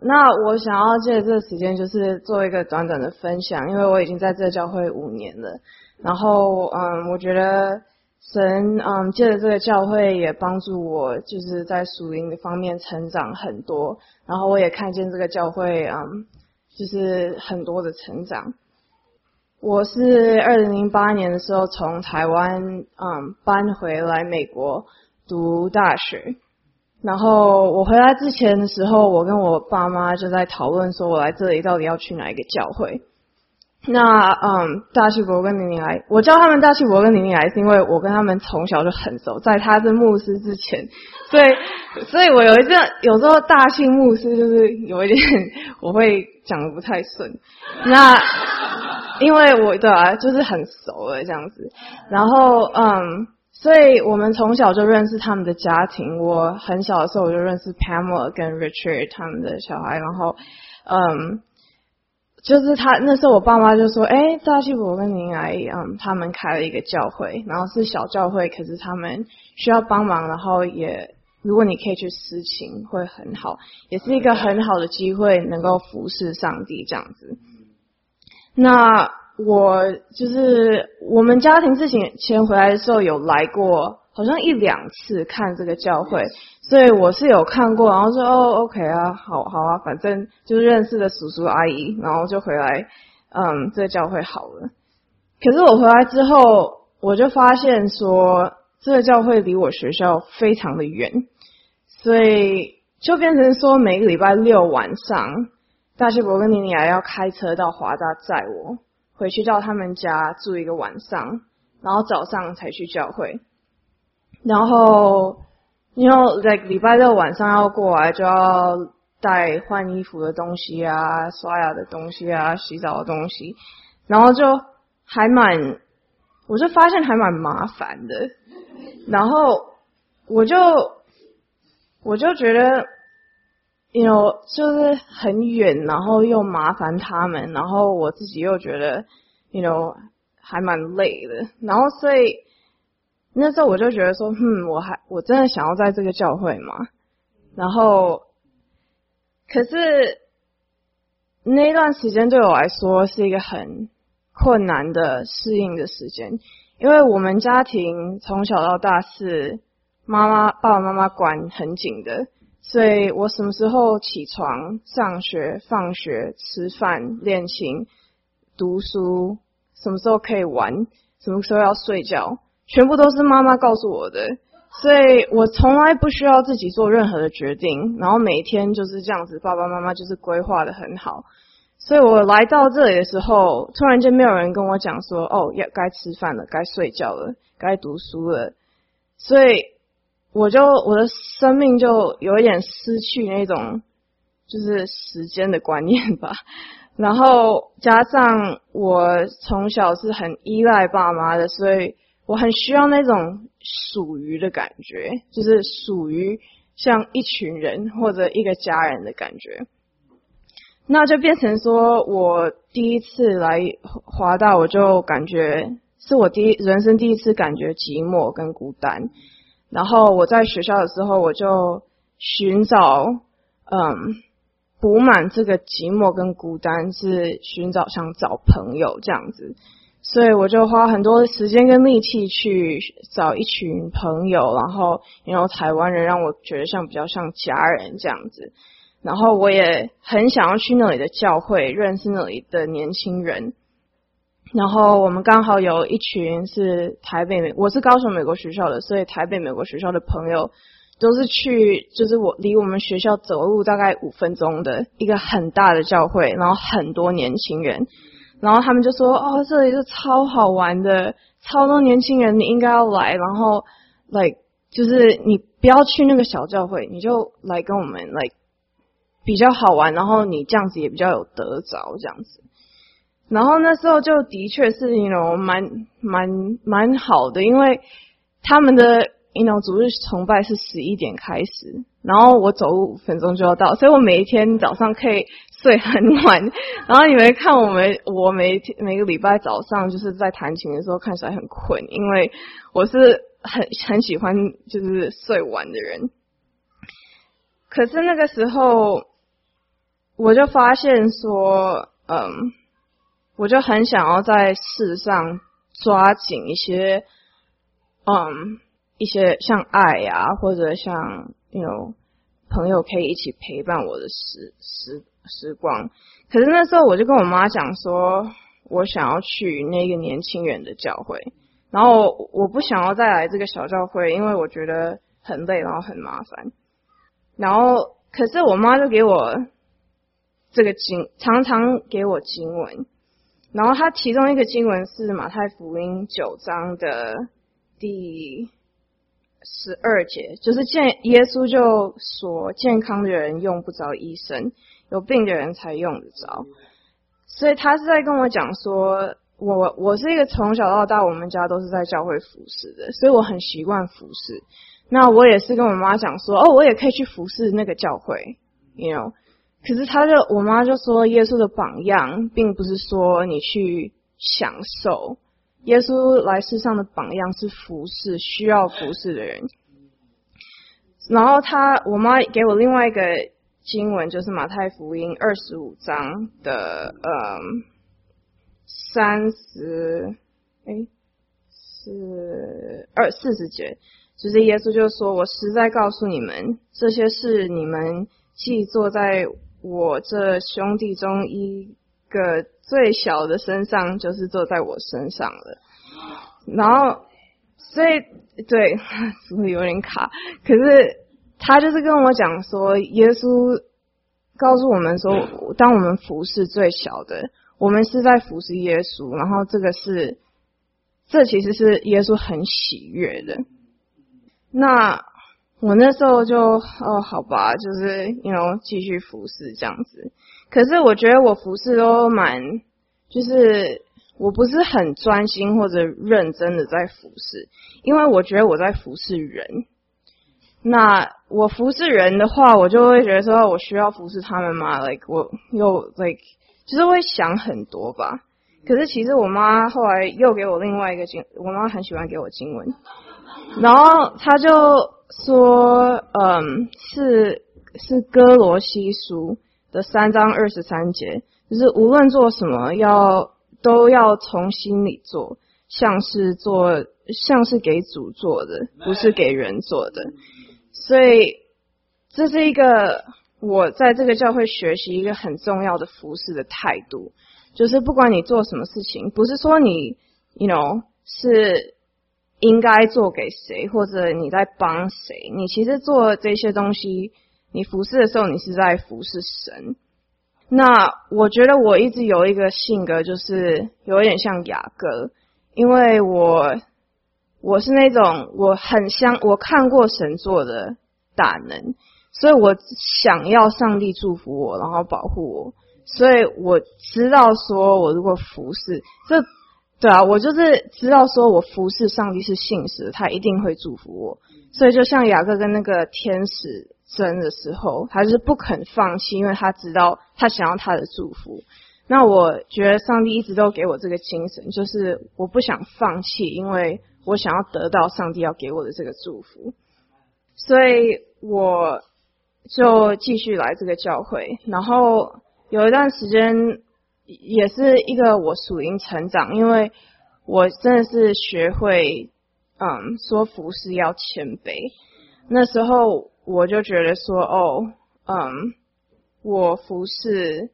那我想要借这个时间，就是做一个短短的分享，因为我已经在这个教会5年了。然后，我觉得神，借着这个教会也帮助我，就是在属灵的方面成长很多。然后我也看见这个教会，就是很多的成长。我是2008年的时候从台湾，搬回来美国读大学。然后我回来之前的时候，我跟我爸妈就在讨论说，我来这里到底要去哪一个教会。那大气伯跟宁宁来，我叫他们大气伯跟宁宁来，是因为我跟他们从小就很熟，在他是牧师之前，所以我有时候大气牧师就是有一点我会讲得不太顺。那因为我对啊，就是很熟了这样子。然后所以我们从小就认识他们的家庭。我很小的时候我就认识 Pamela 跟 Richard 他们的小孩。然后就是那时候我爸妈就说，大气伯跟宁来，他们开了一个教会，然后是小教会，可是他们需要帮忙，然后也如果你可以去实行会很好，也是一个很好的机会能够服侍上帝这样子。那我就是我们家庭之前回来的时候有来过，好像1-2次看这个教会，所以我是有看过，然后说OK 啊，好啊，反正就认识的叔叔阿姨，然后就回来，这个教会好了。可是我回来之后，我就发现说，这个教会离我学校非常的远，所以就变成说每个礼拜6晚上，大气伯跟妮妮还要开车到华大载我回去到他们家住一个晚上，然后早上才去教会。然后礼拜6晚上要过来，就要带换衣服的东西啊，刷牙的东西啊，洗澡的东西，然后我就发现还蛮麻烦的。然后我就觉得就是很远，然后又麻烦他们，然后我自己又觉得还蛮累的。然后所以那时候我就觉得说，我真的想要在这个教会吗？然后可是那段时间对我来说是一个很困难的适应的时间，因为我们家庭从小到大是爸爸妈妈管很紧的，所以我什么时候起床、上学、放学、吃饭、练琴、读书，什么时候可以玩，什么时候要睡觉，全部都是妈妈告诉我的。所以我从来不需要自己做任何的决定，然后每天就是这样子，爸爸妈妈就是规划得很好。所以我来到这里的时候，突然间没有人跟我讲说，该吃饭了，该睡觉了，该读书了。所以我的生命就有一点失去那种就是时间的观念吧。然后加上我从小是很依赖爸妈的，所以我很需要那种属于的感觉，就是属于像一群人或者一个家人的感觉。那就变成说我第一次来华大，我就感觉是我人生第一次感觉寂寞跟孤单。然后我在学校的时候，我就寻找补满这个寂寞跟孤单，是想找朋友这样子。所以我就花很多的时间跟力气去找一群朋友，然后台湾人让我觉得比较像家人这样子。然后我也很想要去那里的教会，认识那里的年轻人。然后我们刚好有一群是我是高雄美国学校的，所以台北美国学校的朋友都是去，就是离我们学校走路大概5分钟的一个很大的教会，然后很多年轻人。然后他们就说，这里是超好玩的，超多年轻人，你应该要来。然后就是你不要去那个小教会，你就来跟我们比较好玩，然后你这样子也比较有得着这样子。然后那时候就的确是蛮好的，因为他们的主日崇拜是11点开始，然后我走路5分钟就要到，所以我每一天早上可以睡很晚。然后你们看我每个礼拜早上就是在弹琴的时候看起来很困，因为我是很喜欢就是睡晚的人。可是那个时候我就发现说，我就很想要在世上抓紧一些像爱啊，或者像朋友可以一起陪伴我的时光。可是那时候我就跟我妈讲说，我想要去那个年轻人的教会，然后我不想要再来这个小教会，因为我觉得很累，然后很麻烦。然后可是我妈就给我常常给我经文，然后她其中一个经文是马太福音9章的第12节，就是耶稣就说，健康的人用不着医生，有病的人才用得着。所以他是在跟我讲说，我是一个从小到大我们家都是在教会服侍的，所以我很习惯服侍。那我也是跟我妈讲说，我也可以去服侍那个教会可是我妈就说，耶稣的榜样并不是说你去享受，耶稣来世上的榜样是服侍需要服侍的人。然后我妈给我另外一个经文，就是马太福音25章的40节，就是耶稣就说，我实在告诉你们，这些事你们既做在我这兄弟中一个最小的身上，就是做在我身上了。然后所以对，是不是有点卡？可是他就是跟我讲说，耶稣告诉我们说，当我们服侍最小的，我们是在服侍耶稣，然后这其实是耶稣很喜悦的。那我那时候就好吧，就是继续服侍这样子。可是我觉得我服侍都就是我不是很专心或者认真的在服侍，因为我觉得我在服侍人。那我服侍人的话，我就会觉得说，我需要服侍他们吗？我又就是会想很多吧。可是其实我妈后来又给我另外一个我妈很喜欢给我经文，然后她就说，是哥罗西书的3章23节，就是无论做什么都要从心里做，像是给主做的，不是给人做的。所以这是一个我在这个教会学习一个很重要的服侍的态度，就是不管你做什么事情，不是说你是应该做给谁，或者你在帮谁，你其实做这些东西，你服侍的时候，你是在服侍神。那我觉得我一直有一个性格，就是有一点像雅各，因为我是那种我看过神做的大能，所以我想要上帝祝福我，然后保护我，所以我知道说，我如果服侍对啊，我就是知道说我服侍上帝是信实的，他一定会祝福我。所以就像雅各跟那个天使争的时候，他就是不肯放弃，因为他知道他想要他的祝福。那我觉得上帝一直都给我这个精神，就是我不想放弃，因为我想要得到上帝要给我的这个祝福。所以我就继续来这个教会，然后有一段时间也是一个我属灵成长，因为我真的是学会说服侍要谦卑。那时候我就觉得说我服侍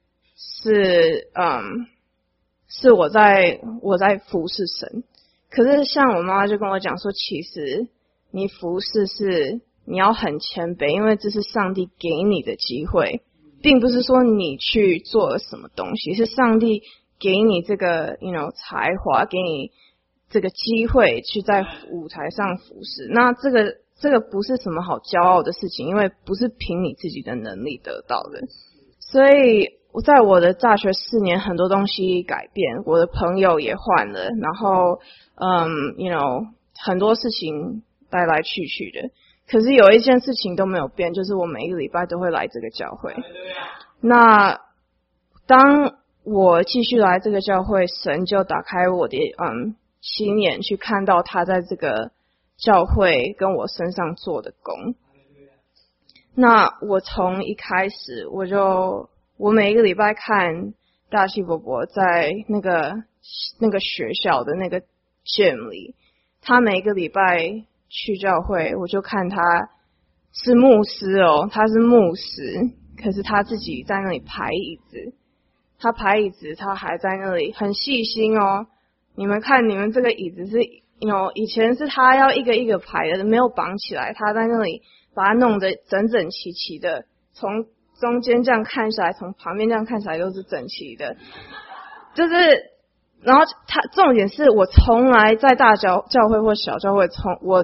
是我在服侍神。可是像我妈妈就跟我讲说，其实你服侍是你要很谦卑，因为这是上帝给你的机会，并不是说你去做了什么东西，是上帝给你这个才华，给你这个机会去在舞台上服侍。那这个不是什么好骄傲的事情，因为不是凭你自己的能力得到的。所以在我的大学4年，很多东西改变，我的朋友也换了，然后很多事情来来去去的。可是有一件事情都没有变，就是我每一个礼拜都会来这个教会。那当我继续来这个教会，神就打开我的心眼，去看到他在这个教会跟我身上做的工。 那我从一开始我每一个礼拜看大西伯伯在那个学校的那个 gym 里，他每一个礼拜去教会，我就看他是牧师哦，他是牧师，可是他自己在那里排椅子，他排椅子，他还在那里很细心哦。你们看，你们这个椅子是以前是他要一个一个排的，没有绑起来，他在那里把它弄得整整齐齐的，从中间这样看下来，从旁边这样看起来都是整齐的，就是，然后他重点是我从来在大教会或小教会，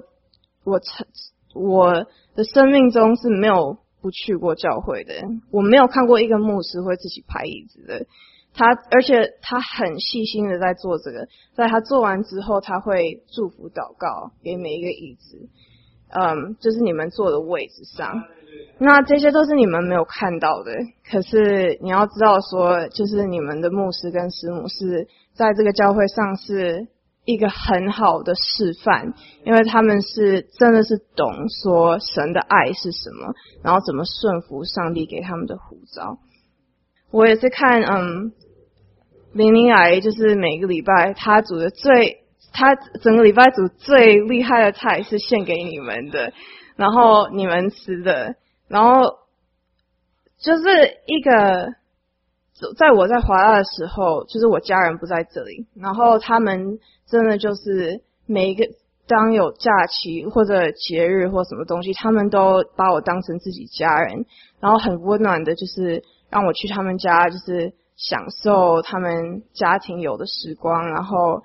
我的生命中是没有不去过教会的，我没有看过一个牧师会自己排椅子的。而且他很细心的在做这个，在他做完之后，他会祝福祷告给每一个椅子，就是你们坐的位置上。那这些都是你们没有看到的，可是你要知道说，就是你们的牧师跟师母是在这个教会上是一个很好的示范，因为他们是真的是懂说神的爱是什么，然后怎么顺服上帝给他们的呼召。我也是看林林来，就是每个礼拜他整个礼拜煮最厉害的菜是献给你们的，然后你们吃的，然后就是一个在我在华大的时候，就是我家人不在这里，然后他们真的就是每一个当有假期或者节日或什么东西，他们都把我当成自己家人，然后很温暖的，就是让我去他们家，就是享受他们家庭有的时光，然后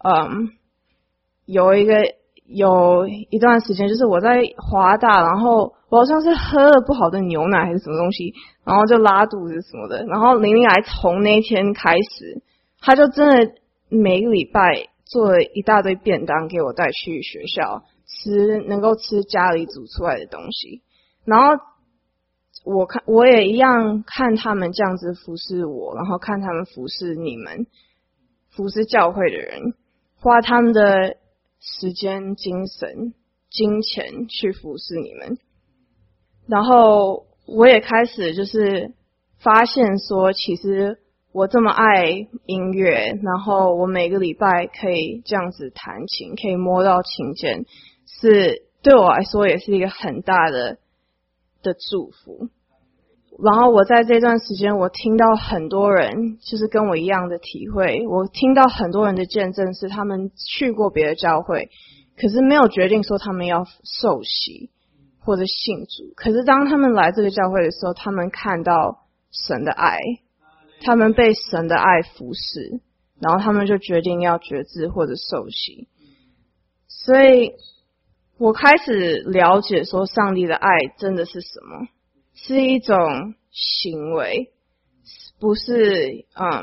有一段时间，就是我在华大，然后我好像是喝了不好的牛奶还是什么东西，然后就拉肚子什么的，然后林林来从那天开始，他就真的每个礼拜做了一大堆便当给我带去学校吃，能够吃家里煮出来的东西，然后我也一样看他们这样子服侍我，然后看他们服侍你们，服侍教会的人，花他们的时间、精神、金钱去服侍你们。然后我也开始就是发现说，其实我这么爱音乐，然后我每个礼拜可以这样子弹琴，可以摸到琴键，是对我来说也是一个很大的祝福。然后我在这段时间，我听到很多人就是跟我一样的体会，我听到很多人的见证是他们去过别的教会，可是没有决定说他们要受洗或者信主，可是当他们来这个教会的时候，他们看到神的爱，他们被神的爱服侍，然后他们就决定要决志或者受洗。所以我开始了解说上帝的爱真的是什么，是一种行为，不是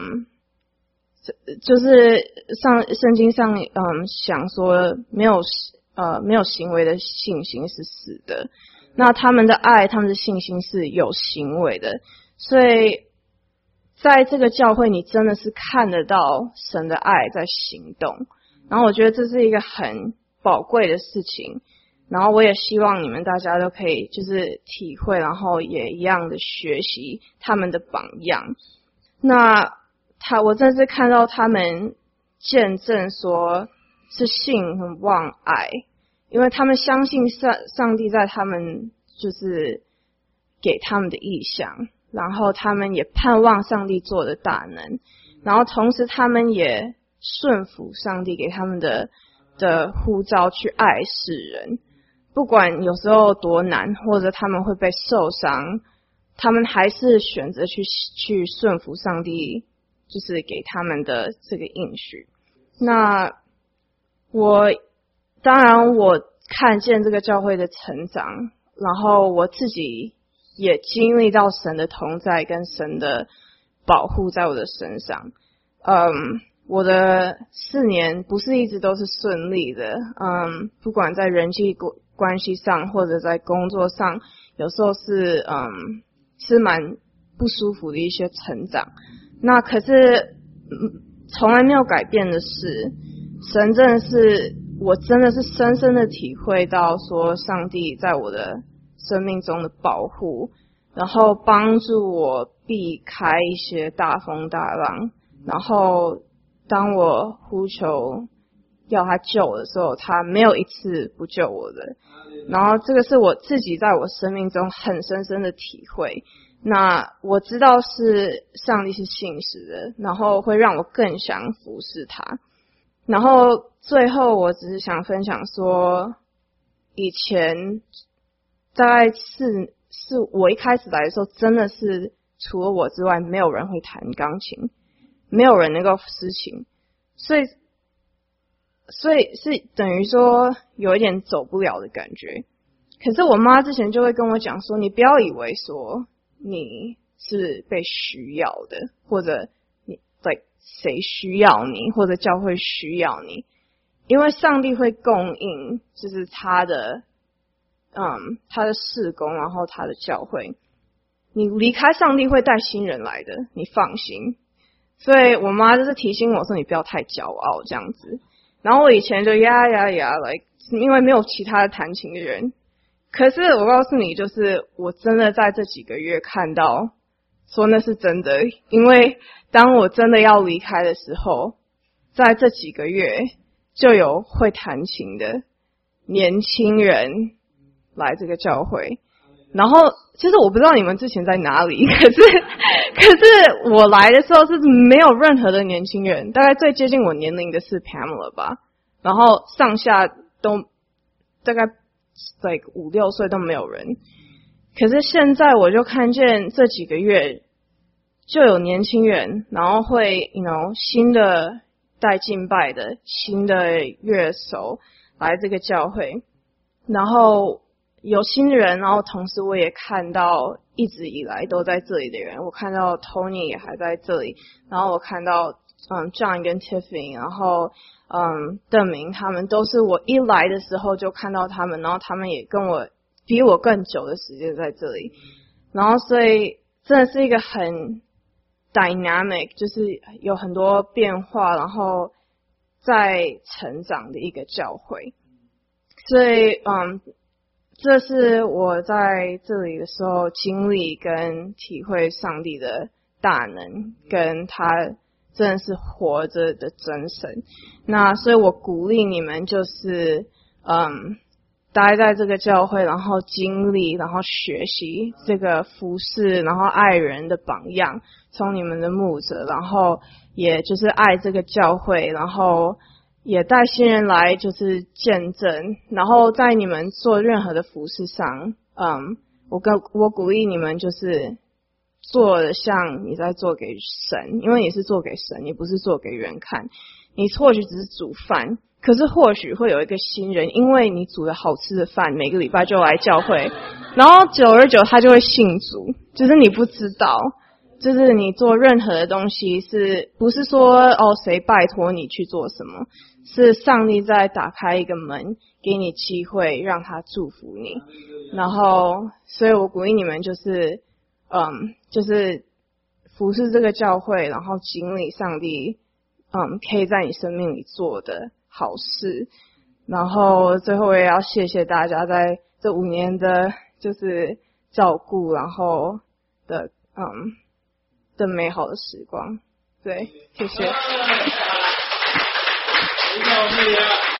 就是圣经上想说没有行为的信心是死的，那他们的爱，他们的信心是有行为的，所以在这个教会你真的是看得到神的爱在行动，然后我觉得这是一个很宝贵的事情，然后我也希望你们大家都可以就是体会，然后也一样的学习他们的榜样。那我真是看到他们见证说是信和望爱，因为他们相信上帝在他们就是给他们的意向，然后他们也盼望上帝做的大能，然后同时他们也顺服上帝给他们的呼召去爱世人，不管有时候多难，或者他们会被受伤，他们还是选择去顺服上帝就是给他们的这个应许。那当然我看见这个教会的成长，然后我自己也经历到神的同在跟神的保护在我的身上。我的4年不是一直都是顺利的，不管在人际关系上或者在工作上，有时候是蛮不舒服的一些成长。那可是从来没有改变的是，神真的是我真的是深深的体会到说上帝在我的生命中的保护，然后帮助我避开一些大风大浪，然后当我呼求要他救的时候，他没有一次不救我的。然后这个是我自己在我生命中很深深的体会。那我知道是上帝是信实的，然后会让我更想服侍他。然后最后我只是想分享说，以前大概是我一开始来的时候，真的是除了我之外没有人会弹钢琴，没有人能够司琴，所以是等于说有一点走不了的感觉。可是我妈之前就会跟我讲说，你不要以为说你是被需要的，或者你谁需要你，或者教会需要你，因为上帝会供应，就是他的事工，然后他的教会。你离开上帝会带新人来的，你放心。所以我妈就是提醒我说，你不要太骄傲这样子。然后我以前就因为没有其他的弹琴的人。可是我告诉你，就是我真的在这几个月看到说那是真的，因为当我真的要离开的时候，在这几个月就有会弹琴的年轻人来这个教会。然后其实我不知道你们之前在哪里，可是我来的时候是没有任何的年轻人，大概最接近我年龄的是 Pamela 吧，然后上下都大概5、6岁都没有人。可是现在我就看见这几个月就有年轻人，然后会新的带敬拜的新的乐手来这个教会，然后有新的人，然后同时我也看到一直以来都在这里的人，我看到 Tony 也还在这里，然后我看到John 跟 Tiffany， 然后邓明他们都是我一来的时候就看到他们，然后他们也跟我比我更久的时间在这里，然后所以真的是一个很 dynamic， 就是有很多变化，然后在成长的一个教会。所以这是我在这里的时候经历跟体会上帝的大能，跟他真的是活着的真神。那所以我鼓励你们就是待在这个教会，然后经历，然后学习这个服侍，然后爱人的榜样，从你们的牧者，然后也就是爱这个教会，然后也带新人来就是见证，然后在你们做任何的服事上，我鼓励你们就是做的像你在做给神，因为你是做给神，你不是做给人看。你或许只是煮饭，可是或许会有一个新人，因为你煮的好吃的饭，每个礼拜就来教会，然后久而久他就会信主，就是你不知道。就是你做任何的东西是不是说谁拜托你去做什么，是上帝在打开一个门给你机会让他祝福你。然后所以我鼓励你们就是服侍这个教会，然后经历上帝可以在你生命里做的好事。然后最后我也要谢谢大家在这5年的就是照顾，然后的美好的时光。对，谢谢。